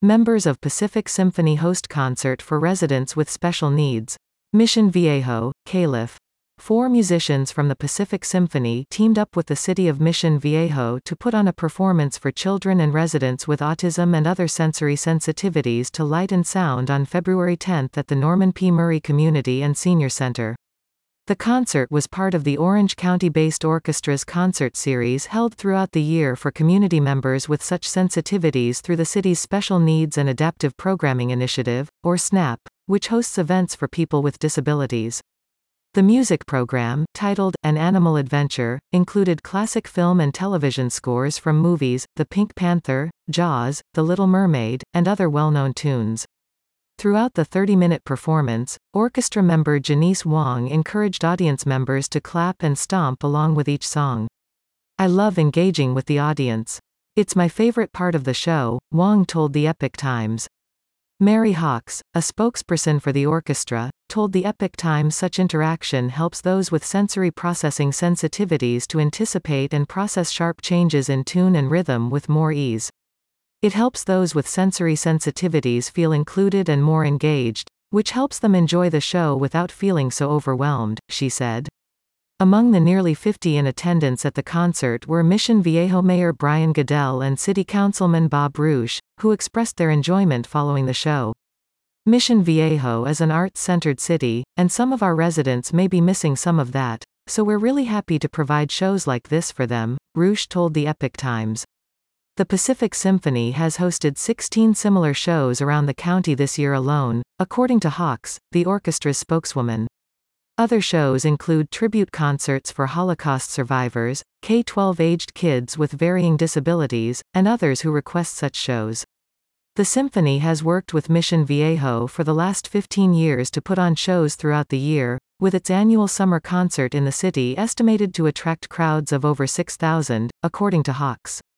Members of Pacific Symphony host concert for residents with special needs. Mission Viejo, Calif. 4 musicians from the Pacific Symphony teamed up with the city of Mission Viejo to put on a performance for children and residents with autism and other sensory sensitivities to light and sound on February 10 at the Norman P. Murray Community and Senior Center. The concert was part of the Orange County-based orchestra's concert series held throughout the year for community members with such sensitivities through the city's Special Needs and Adaptive Programming Initiative, or SNAP, which hosts events for people with disabilities. The music program, titled An Animal Adventure, included classic film and television scores from movies, The Pink Panther, Jaws, The Little Mermaid, and other well-known tunes. Throughout the 30-minute performance, orchestra member Janice Wong encouraged audience members to clap and stomp along with each song. "I love engaging with the audience. It's my favorite part of the show," Wong told the Epoch Times. Mary Hawks, a spokesperson for the orchestra, told the Epoch Times such interaction helps those with sensory processing sensitivities to anticipate and process sharp changes in tune and rhythm with more ease. It helps those with sensory sensitivities feel included and more engaged, which helps them enjoy the show without feeling so overwhelmed, she said. Among the nearly 50 in attendance at the concert were Mission Viejo Mayor Brian Goodell and City Councilman Bob Rouge, who expressed their enjoyment following the show. Mission Viejo is an arts-centered city, and some of our residents may be missing some of that, so we're really happy to provide shows like this for them, Rouge told the Epoch Times. The Pacific Symphony has hosted 16 similar shows around the county this year alone, according to Hawks, the orchestra's spokeswoman. Other shows include tribute concerts for Holocaust survivors, K-12 aged kids with varying disabilities, and others who request such shows. The symphony has worked with Mission Viejo for the last 15 years to put on shows throughout the year, with its annual summer concert in the city estimated to attract crowds of over 6,000, according to Hawks.